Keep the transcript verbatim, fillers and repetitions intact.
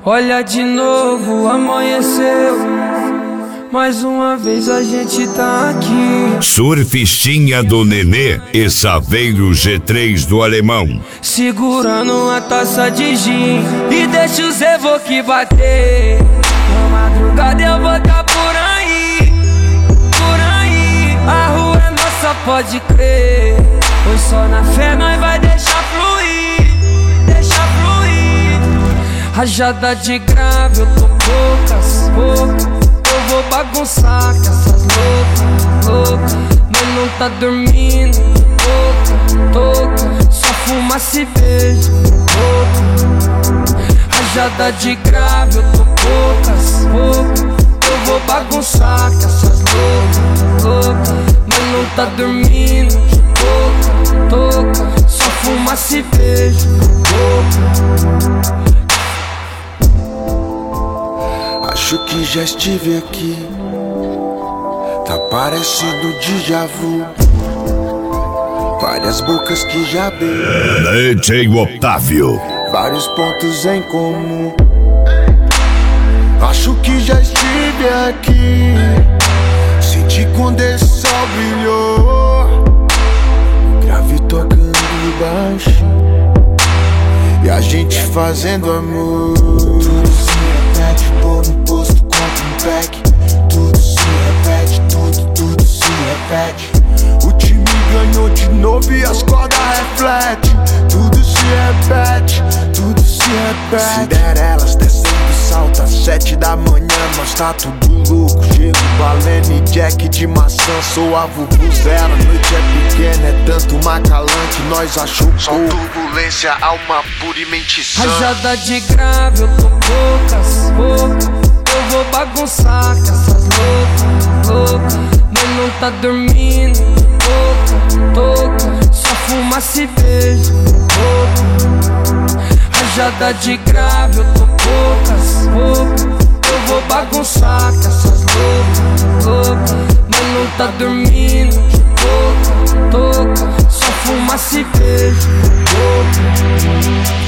Olha de novo, amanheceu. Mais uma vez a gente tá aqui. Surfistinha do Nenê e Saveiro G três do Alemão, segurando uma taça de gin e deixa os evoque bater. Na madrugada eu vou tá por aí, por aí. A rua é nossa, pode crer. Pois só na fé nós vai deixar fluir, deixar fluir. Rajada de grave, eu tô poucas, poucas. Eu vou bagunçar com essas loucas, loucas. Mas não tá dormindo, toca, toca. Só fumaça e beijo, louca. Rajada de grave, eu tô poucas, poucas. Eu vou bagunçar com essas loucas, loucas. Mas não tá dormindo, toca, toca. Só fumaça e beijo, louca. Acho que já estive aqui, tá parecendo déjà vu. Várias bocas que já beijei, D J Otávio, vários pontos em comum. Acho que já estive aqui, senti quando esse sol brilhou, o grave tocando baixo e a gente fazendo amor. Tudo se repete, tô no posto, compro um pack. Tudo se repete, tudo, tudo se repete. O time ganhou de novo e as cordas refletem. Tudo se repete, tudo se repete. Cinderelas descendo salto às sete da manhã, nós tá tudo louco. Gelo, balene, jack de maçã, sou a Vuvu zero. A noite é pequena, é tanto macalã que nós achou pouco. Só turbulência, alma pura e mente sã. Rajada de grave, eu tô poucas, poucas. Eu vou bagunçar com essas loucas, loucas. Mas não tá dormindo, toca, toca. Só fumaça e beijo, louca. Rajada de grave, eu tô poucas, poucas. Eu vou bagunçar com essas loucas, loucas. Mas não tá dormindo, toca, toca. Só fumaça e beijo, louca.